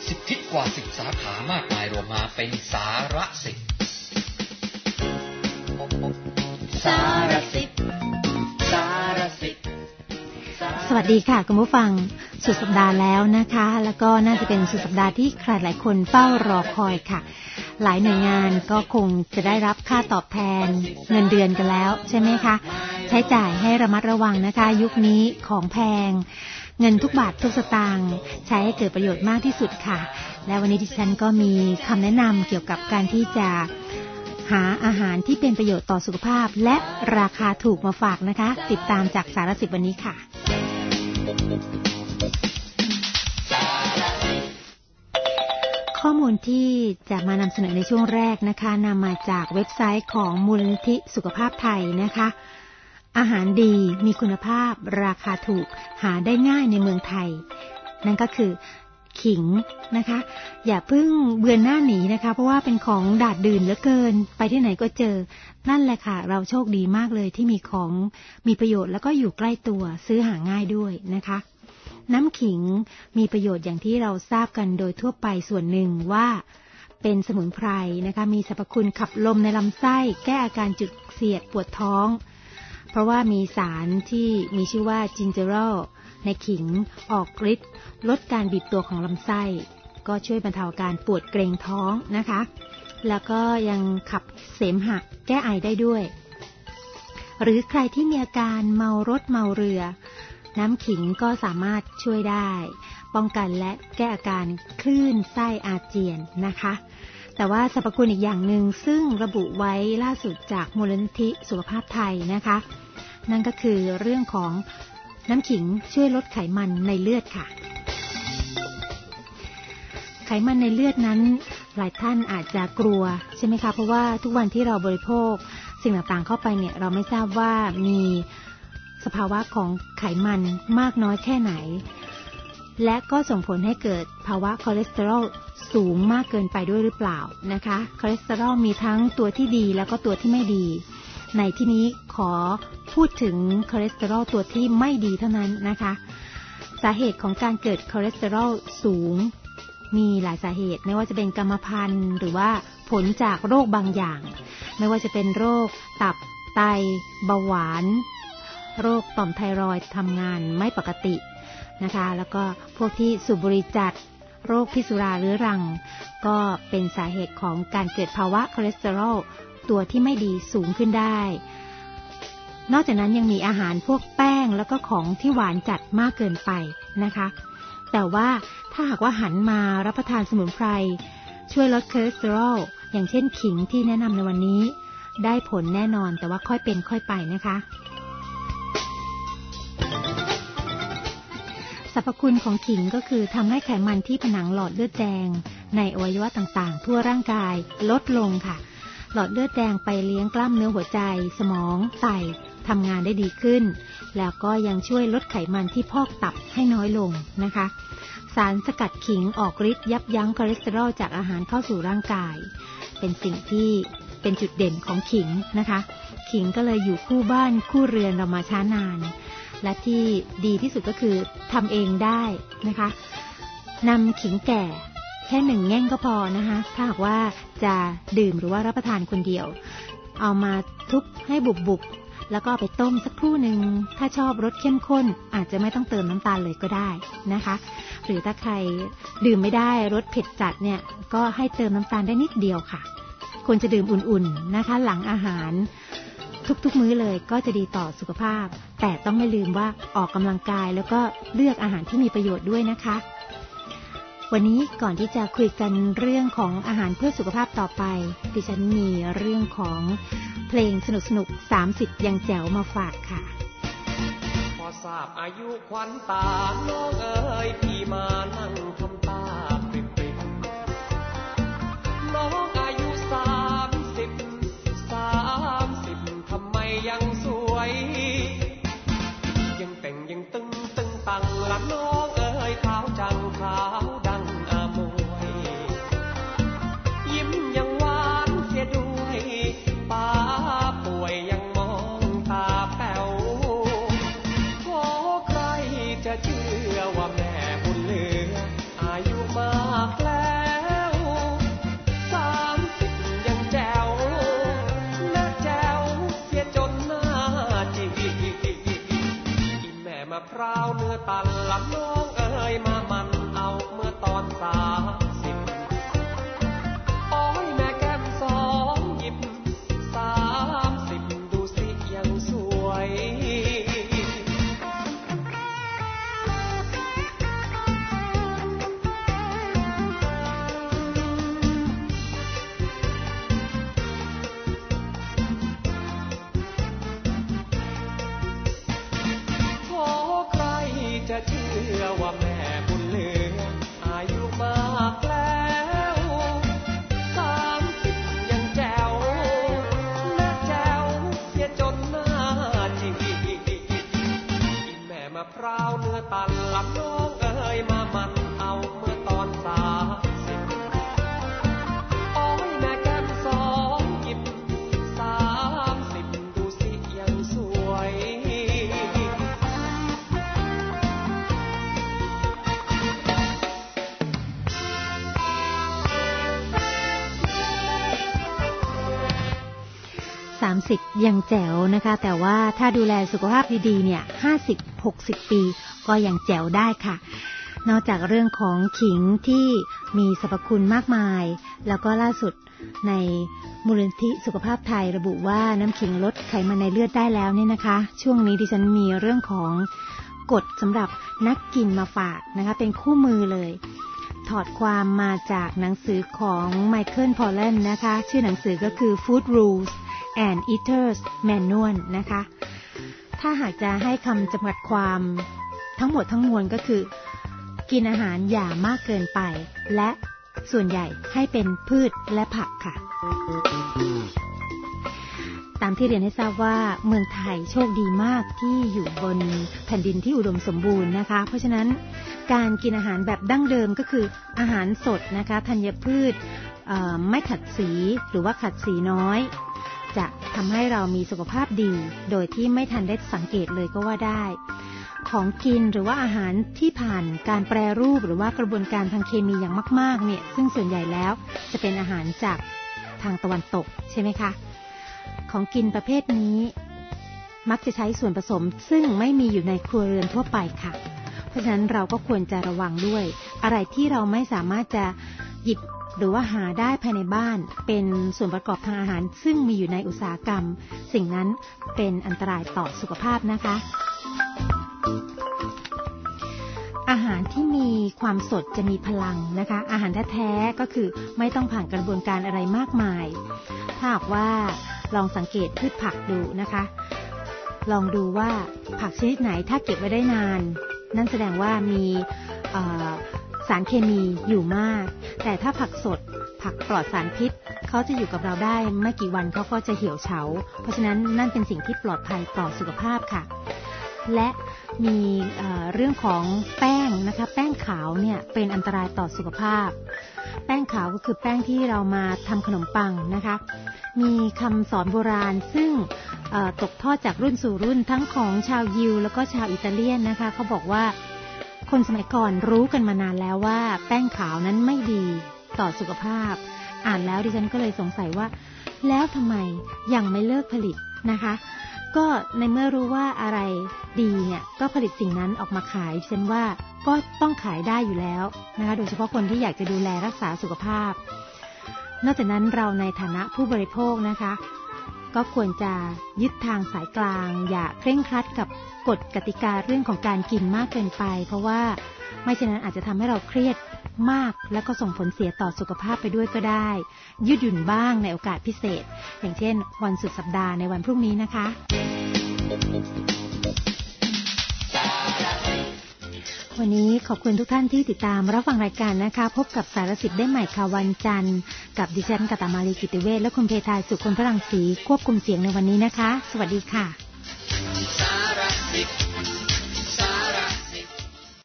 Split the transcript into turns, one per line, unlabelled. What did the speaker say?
สิทธิกว่า10สาขามากมายรวมมาเป็นสารสิทธิ์สารสิทธิ์สารสิทธิ์
สวัสดีค่ะคุณผู้ฟังสุดสัปดาห์แล้วนะคะแล้วก็น่าจะเป็นสุดสัปดาห์ที่ใครหลายคนเฝ้ารอคอยค่ะหลายหน่วยงานก็คงจะได้รับค่าตอบแทนเงินเดือนกันแล้วใช่ไหมคะใช้จ่ายให้ระมัดระวังนะคะยุคนี้ของแพงเงินทุกบาททุกสตางค์ใช้ให้เกิดประโยชน์มากที่สุดค่ะและวันนี้ดิฉันก็มีคำแนะนำเกี่ยวกับการที่จะหาอาหารที่เป็นประโยชน์ต่อสุขภาพและราคาถูกมาฝากนะคะติดตามจากสารสิทธิ์วันนี้ค่ะข้อมูลที่จะมานำเสนอในช่วงแรกนะคะนำมาจากเว็บไซต์ของมูลนิธิสุขภาพไทยนะคะอาหารดีมีคุณภาพราคาถูกหาได้ง่ายในเมืองไทยนั่นก็คือขิงนะคะอย่าเพิ่งเบือนหน้าหนีนะคะเพราะว่าเป็นของดาดดื่นเหลือเกินไปที่ไหนก็เจอนั่นแหละค่ะเราโชคดีมากเลยที่มีของมีประโยชน์แล้วก็อยู่ใกล้ตัวซื้อหาง่ายด้วยนะคะน้ำขิงมีประโยชน์อย่างที่เราทราบกันโดยทั่วไปส่วนหนึ่งว่าเป็นสมุนไพรนะคะมีสรรพคุณขับลมในลำไส้แก้อาการจุกเสียดปวดท้องเพราะว่ามีสารที่มีชื่อว่าจินเจอโรลในขิงออกฤทธิ์ลดการบีบตัวของลำไส้ก็ช่วยบรรเทาอาการปวดเกร็งท้องนะคะแล้วก็ยังขับเสมหะแก้ไอได้ด้วยหรือใครที่มีอาการเมารถเมาเรือน้ำขิงก็สามารถช่วยได้ป้องกันและแก้อาการคลื่นไส้อาเจียนนะคะแต่ว่าสรรพคุณอีกอย่างหนึ่งซึ่งระบุไว้ล่าสุดจากมูลนิธิสุขภาพไทยนะคะนั่นก็คือเรื่องของน้ำขิงช่วยลดไขมันในเลือดค่ะไขมันในเลือดนั้นหลายท่านอาจจะกลัวใช่ไหมคะเพราะว่าทุกวันที่เราบริโภคสิ่งต่างๆเข้าไปเนี่ยเราไม่ทราบว่ามีสภาวะของไขมันมากน้อยแค่ไหนและก็ส่งผลให้เกิดภาวะคอเลสเตอรอลสูงมากเกินไปด้วยหรือเปล่านะคะคอเลสเตอรอลมีทั้งตัวที่ดีแล้วก็ตัวที่ไม่ดีในที่นี้ขอพูดถึงคอเลสเตอรอลตัวที่ไม่ดีเท่านั้นนะคะสาเหตุของการเกิดคอเลสเตอรอลสูงมีหลายสาเหตุไม่ว่าจะเป็นกรรมพันธุ์หรือว่าผลจากโรคบางอย่างไม่ว่าจะเป็นโรคตับไตเบาหวานโรคต่อมไทรอยด์ทำงานไม่ปกตินะคะแล้วก็พวกที่สูบบุหรี่จัดโรคพิษสุราเรื้อรังก็เป็นสาเหตุของการเกิดภาวะคอเลสเตอรอลตัวที่ไม่ดีสูงขึ้นได้นอกจากนั้นยังมีอาหารพวกแป้งแล้วก็ของที่หวานจัดมากเกินไปนะคะแต่ว่าถ้าหากว่าหันมารับประทานสมุนไพรช่วยลดคอเลสเตอรอลอย่างเช่นขิงที่แนะนำในวันนี้ได้ผลแน่นอนแต่ว่าค่อยเป็นค่อยไปนะคะสรรพคุณของขิงก็คือทำให้ไขมันที่ผนังหลอดเลือดแดงในอวัยวะต่างๆทั่วร่างกายลดลงค่ะหลอดเลือดแดงไปเลี้ยงกล้ามเนื้อหัวใจสมองไตทำงานได้ดีขึ้นแล้วก็ยังช่วยลดไขมันที่พอกตับให้น้อยลงนะคะสารสกัดขิงออกฤทธิ์ยับยั้งคอเลสเตอรอลจากอาหารเข้าสู่ร่างกายเป็นสิ่งที่เป็นจุดเด่นของขิงนะคะขิงก็เลยอยู่คู่บ้านคู่เรือนเรามาช้านานและที่ดีที่สุดก็คือทำเองได้นะคะนำขิงแก่แค่1แง่งก็พอนะคะถ้าหากว่าจะดื่มหรือว่ารับประทานคนเดียวเอามาทุบให้บุบๆแล้วก็ไปต้มสักครู่หนึ่งถ้าชอบรสเข้มข้นอาจจะไม่ต้องเติมน้ำตาลเลยก็ได้นะคะหรือถ้าใครดื่มไม่ได้รสเผ็ดจัดเนี่ยก็ให้เติมน้ำตาลได้นิดเดียวค่ะควรจะดื่มอุ่นๆนะคะหลังอาหารทุกๆมื้อเลยก็จะดีต่อสุขภาพแต่ต้องไม่ลืมว่าออกกำลังกายแล้วก็เลือกอาหารที่มีประโยชน์ด้วยนะคะวันนี้ก่อนที่จะคุยกันเรื่องของอาหารเพื่อสุขภาพต่อไปดิฉันมีเรื่องของเพลงสนุกๆ30ยังแจ๋วมาฝากค่ะ
พอทราบอายุควันตาน้องเอ๋ยพี่มานั่งทำตาปริบๆน้องอายุ30ทำไมยังสวยยังแต่งยังตึงตังละน้องเอ๋ยขาวจังขาวดังอามวยยิ้มยังหวานเสียด้วยป้าป่วยยังมองตาแป๋วขอใครจะเชื่อว่าแม่บุญเหลืออายุมากร้าวเนื้อตันลำน้องเอ๋ยมามันเอาเมื่อตอน30โอ้ยแม่แก้มสองหยิบ30ดูสิยังสวยจะเชื่อว่าแม่บุญเหลืออายุมากแล้ว30ยังแจ๋วนะแจ๋วเสียจนหน้าจีอีแม่มะพร้าวเนื้อตันลำน้องเอ๋ยมามันเอาเมื่อตอน30โอ้ยแม่แก้มสองหยิบ30ดูสิยังสวย
30ยังแจ๋วนะคะแต่ว่าถ้าดูแลสุขภาพดีๆเนี่ย50-60 ปีก็ยังแจ๋วได้ค่ะนอกจากเรื่องของขิงที่มีสรรพคุณมากมายแล้วก็ล่าสุดในมูลนิธิสุขภาพไทยระบุว่าน้ำขิงลดไขมันในเลือดได้แล้วเนี่ยนะคะช่วงนี้ดิฉันมีเรื่องของกฎสำหรับนักกินมาฝากนะคะเป็นคู่มือเลยถอดความมาจากหนังสือของไมเคิลพอลเลนนะคะชื่อหนังสือก็คือ Food Rules and Eaters Manual นะคะถ้าหากจะให้คำจำกัดความทั้งหมดทั้งมวลก็คือกินอาหารอย่ามากเกินไปและส่วนใหญ่ให้เป็นพืชและผักค่ะตามที่เรียนให้ทราบว่าเมืองไทยโชคดีมากที่อยู่บนแผ่นดินที่อุดมสมบูรณ์นะคะเพราะฉะนั้นการกินอาหารแบบดั้งเดิมก็คืออาหารสดนะคะธัญพืชไม่ขัดสีหรือว่าขัดสีน้อยจะทำให้เรามีสุขภาพดีโดยที่ไม่ทันได้สังเกตเลยก็ว่าได้ของกินหรือว่าอาหารที่ผ่านการแปรรูปหรือว่ากระบวนการทางเคมีอย่างมากๆเนี่ยซึ่งส่วนใหญ่แล้วจะเป็นอาหารจากทางตะวันตกใช่ไหมคะของกินประเภทนี้มักจะใช้ส่วนผสมซึ่งไม่มีอยู่ในครัวเรือนทั่วไปค่ะเพราะฉะนั้นเราก็ควรจะระวังด้วยอะไรที่เราไม่สามารถจะหยิบหรือว่าหาได้ภายในบ้านเป็นส่วนประกอบทางอาหารซึ่งมีอยู่ในอุตสาหกรรมสิ่งนั้นเป็นอันตรายต่อสุขภาพนะคะอาหารที่มีความสดจะมีพลังนะคะอาหารแท้ๆก็คือไม่ต้องผ่านกระบวนการอะไรมากมายถ้าหากว่าลองสังเกตพืชผักดูนะคะลองดูว่าผักชนิดไหนถ้าเก็บไว้ได้นานนั่นแสดงว่ามีสารเคมีอยู่มากแต่ถ้าผักสดผักปลอดสารพิษเขาจะอยู่กับเราได้ไม่กี่วันเขาก็จะเหี่ยวเฉาเพราะฉะนั้นนั่นเป็นสิ่งที่ปลอดภัยต่อสุขภาพค่ะและมีเรื่องของแป้งนะคะแป้งขาวเนี่ยเป็นอันตรายต่อสุขภาพแป้งขาวก็คือแป้งที่เรามาทำขนมปังนะคะมีคำสอนโบราณซึ่งตกทอดจากรุ่นสู่รุ่นทั้งของชาวยิวแล้วก็ชาวอิตาเลียนนะคะเขาบอกว่าคนสมัยก่อนรู้กันมานานแล้วว่าแป้งขาวนั้นไม่ดีต่อสุขภาพอ่านแล้วดิฉันก็เลยสงสัยว่าแล้วทำไมยังไม่เลิกผลิตนะคะก็ในเมื่อรู้ว่าอะไรดีเนี่ยก็ผลิตสิ่งนั้นออกมาขายฉันว่าก็ต้องขายได้อยู่แล้วนะคะโดยเฉพาะคนที่อยากจะดูแลรักษาสุขภาพนอกจากนั้นเราในฐานะผู้บริโภคนะคะก็ควรจะยึดทางสายกลางอย่าเคร่งครัดกับกฎกติกาเรื่องของการกินมากเกินไปเพราะว่าไม่เช่นนั้นอาจจะทำให้เราเครียดมากและก็ส่งผลเสียต่อสุขภาพไปด้วยก็ได้ยืดหยุ่นบ้างในโอกาสพิเศษอย่างเช่นวันสุดสัปดาห์ในวันพรุ่งนี้นะคะวันนี้ขอบคุณทุกท่านที่ติดตามรับฟังรายการนะคะพบกับสารสิทธิ์ได้ใหม่ค่ะวันจันทร์กับดิฉันกตมาลีกิติเวชและคุณเพทายสุขคนพลังศรีควบคุมเสียงในวันนี้นะคะสวัสดีค่ะสารสิทธิ์